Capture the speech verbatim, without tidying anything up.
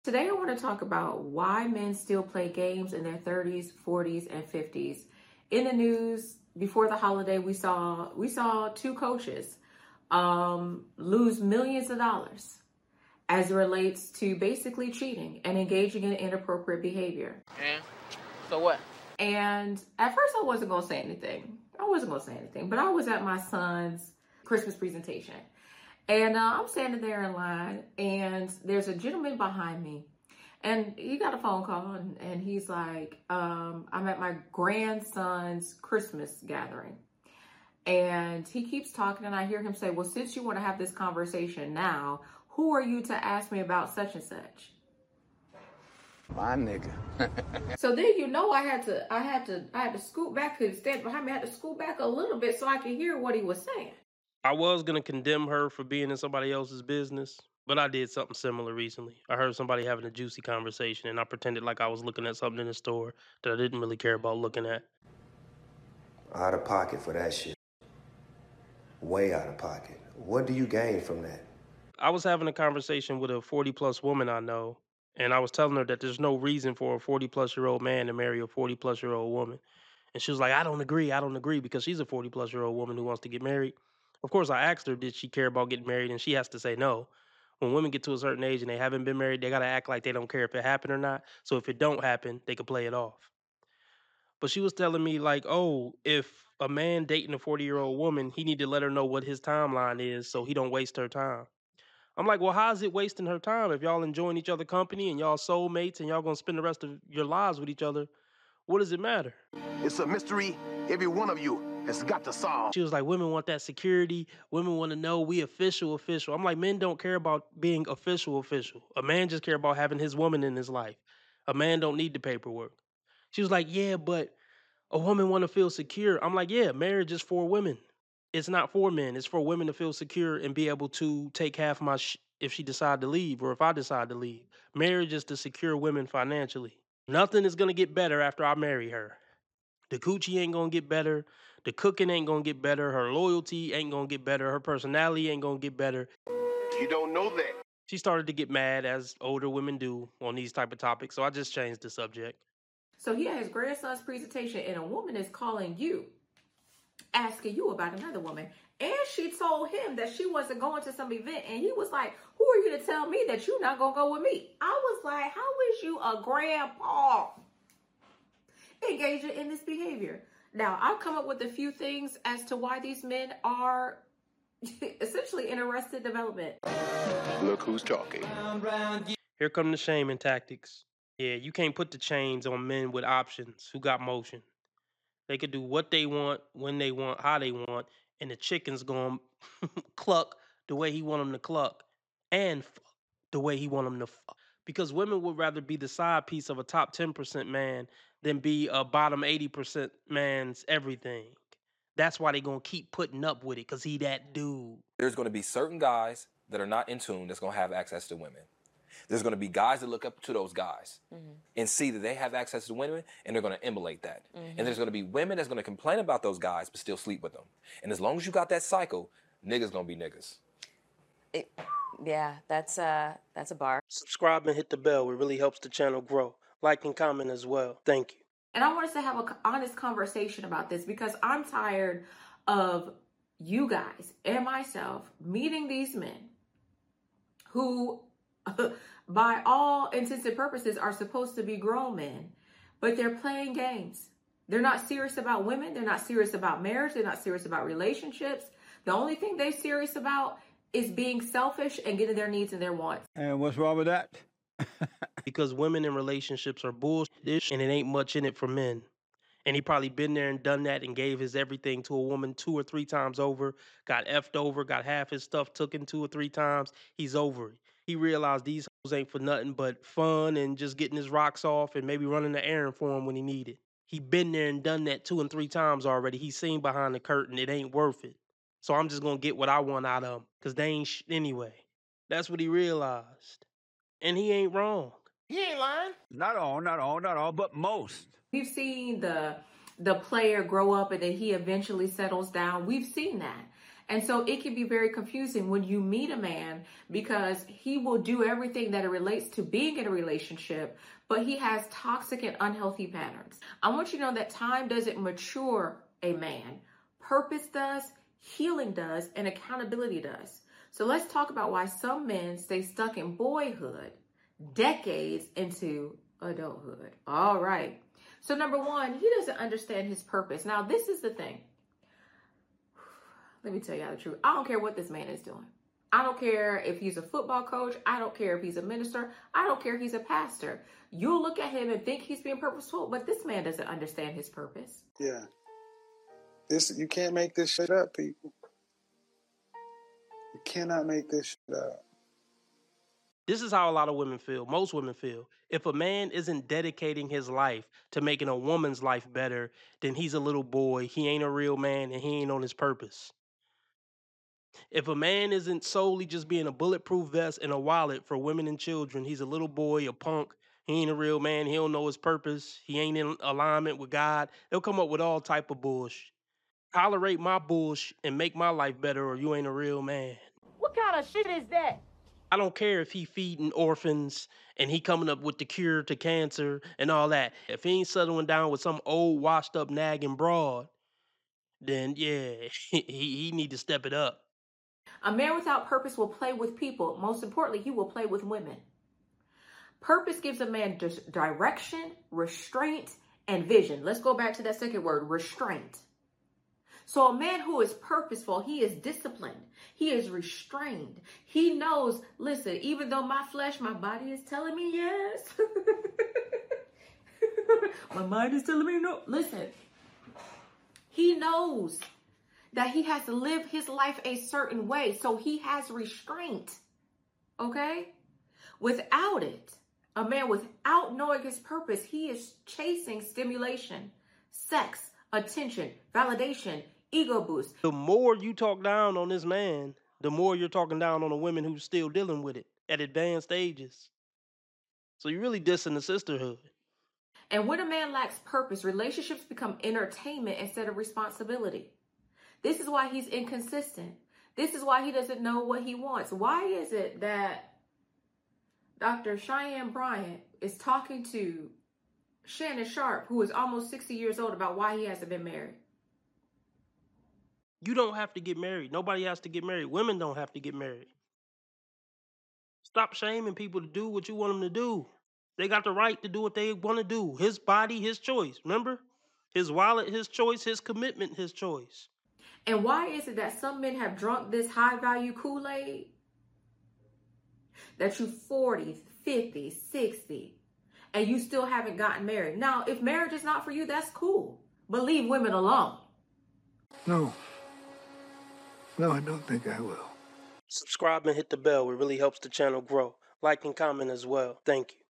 Today I want to talk about why men still play games in their thirties, forties, and fifties. In the news before the holiday, we saw we saw two coaches um, lose millions of dollars as it relates to basically cheating and engaging in inappropriate behavior. And so what? And at first I wasn't going to say anything. I wasn't going to say anything, but I was at my son's Christmas presentation. And uh, I'm standing there in line, and there's a gentleman behind me, and he got a phone call, and, and he's like, um, I'm at my grandson's Christmas gathering. And he keeps talking, and I hear him say, well, since you want to have this conversation now, who are you to ask me about such and such? My nigga. So then, you know, I had to, I had to, I had to scoot back, because stand behind me, I had to scoot back a little bit so I could hear what he was saying. I was going to condemn her for being in somebody else's business, but I did something similar recently. I heard somebody having a juicy conversation, and I pretended like I was looking at something in the store that I didn't really care about looking at. Out of pocket for that shit. Way out of pocket. What do you gain from that? I was having a conversation with a forty-plus woman I know, and I was telling her that there's no reason for a forty-plus-year-old man to marry a forty-plus-year-old woman. And she was like, I don't agree, I don't agree, because she's a forty-plus-year-old woman who wants to get married. Of course, I asked her, did she care about getting married? And she has to say no. When women get to a certain age and they haven't been married, they got to act like they don't care if it happened or not. So if it don't happen, they can play it off. But she was telling me, like, oh, if a man dating a forty-year-old woman, he need to let her know what his timeline is so he don't waste her time. I'm like, well, how is it wasting her time? If y'all enjoying each other company and y'all soulmates and y'all going to spend the rest of your lives with each other, what does it matter? It's a mystery every one of you has got to solve. She was like, women want that security. Women want to know we official, official. I'm like, men don't care about being official, official. A man just care about having his woman in his life. A man don't need the paperwork. She was like, yeah, but a woman want to feel secure. I'm like, yeah, marriage is for women. It's not for men. It's for women to feel secure and be able to take half my sh- if she decide to leave or if I decide to leave. Marriage is to secure women financially. Nothing is going to get better after I marry her. The coochie ain't going to get better. The cooking ain't going to get better. Her loyalty ain't going to get better. Her personality ain't going to get better. You don't know that. She started to get mad, as older women do, on these type of topics. So I just changed the subject. So he had his grandson's presentation, and a woman is calling you, asking you about another woman. And she told him that she wasn't going to some event. And he was like, who are you to tell me that you're not going to go with me? I was like, how is you a grandpa engaging in this behavior? Now, I've come up with a few things as to why these men are essentially in arrested development. Look who's talking. Here come the shaming tactics. Yeah, you can't put the chains on men with options who got motion. They could do what they want, when they want, how they want, and the chicken's going to cluck the way he want them to cluck and fuck the way he want them to fuck. Because women would rather be the side piece of a top ten percent man than be a bottom eighty percent man's everything. That's why they going to keep putting up with it, because he that dude. There's going to be certain guys that are not in tune that's going to have access to women. There's going to be guys that look up to those guys mm-hmm. and see that they have access to women, and they're going to emulate that. Mm-hmm. And there's going to be women that's going to complain about those guys but still sleep with them. And as long as you got that cycle, niggas going to be niggas. It, yeah, that's, uh, that's a bar. Subscribe and hit the bell. It really helps the channel grow. Like and comment as well. Thank you. And I want us to have an honest conversation about this, because I'm tired of you guys and myself meeting these men who, by all intents and purposes, are supposed to be grown men, but they're playing games. They're not serious about women. They're not serious about marriage. They're not serious about relationships. The only thing they're serious about is being selfish and getting their needs and their wants. And what's wrong with that? Because women in relationships are bullshit, and it ain't much in it for men. And he probably been there and done that and gave his everything to a woman two or three times over, got effed over, got half his stuff taken two or three times. He's over it. He realized these hoes ain't for nothing but fun and just getting his rocks off and maybe running the errand for him when he needed. He been there and done that two and three times already. He's seen behind the curtain. It ain't worth it. So I'm just going to get what I want out of them, because they ain't shit anyway. That's what he realized. And he ain't wrong. He ain't lying. Not all, not all, not all, but most. We've seen the the player grow up and then he eventually settles down. We've seen that. And so it can be very confusing when you meet a man because he will do everything that it relates to being in a relationship, but he has toxic and unhealthy patterns. I want you to know that time doesn't mature a man. Purpose does, healing does, and accountability does. So let's talk about why some men stay stuck in boyhood decades into adulthood. All right. So number one, he doesn't understand his purpose. Now, this is the thing. Let me tell you the truth. I don't care what this man is doing. I don't care if he's a football coach. I don't care if he's a minister. I don't care if he's a pastor. You'll look at him and think he's being purposeful, but this man doesn't understand his purpose. Yeah. This, you can't make this shit up, people. You cannot make this shit up. This is how a lot of women feel. Most women feel. If a man isn't dedicating his life to making a woman's life better, then he's a little boy. He ain't a real man and he ain't on his purpose. If a man isn't solely just being a bulletproof vest and a wallet for women and children, he's a little boy, a punk. He ain't a real man. He don't know his purpose. He ain't in alignment with God. They'll come up with all type of bullshit. Tolerate my bullshit and make my life better or you ain't a real man. What kind of shit is that? I don't care if he feeding orphans and he coming up with the cure to cancer and all that. If he ain't settling down with some old washed up nagging broad, then yeah, he, he need to step it up. A man without purpose will play with people. Most importantly, he will play with women. Purpose gives a man dis- direction, restraint, and vision. Let's go back to that second word, restraint. So a man who is purposeful, he is disciplined. He is restrained. He knows, listen, even though my flesh, my body is telling me yes. My mind is telling me no. Listen, he knows that he has to live his life a certain way. So he has restraint. Okay? Without it, a man without knowing his purpose, he is chasing stimulation, sex, attention, validation, ego boost. The more you talk down on this man, the more you're talking down on the women who's still dealing with it at advanced stages. So you're really dissing the sisterhood. And when a man lacks purpose, relationships become entertainment instead of responsibility. This is why he's inconsistent. This is why he doesn't know what he wants. Why is it that Doctor Cheyenne Bryant is talking to Shannon Sharpe, who is almost sixty years old, about why he hasn't been married? You don't have to get married. Nobody has to get married. Women don't have to get married. Stop shaming people to do what you want them to do. They got the right to do what they want to do. His body, his choice. Remember? His wallet, his choice. His commitment, his choice. And why is it that some men have drunk this high-value Kool-Aid? That you forty, fifty, sixty, and you still haven't gotten married. Now, if marriage is not for you, that's cool. But leave women alone. No. No, I don't think I will. Subscribe and hit the bell. It really helps the channel grow. Like and comment as well. Thank you.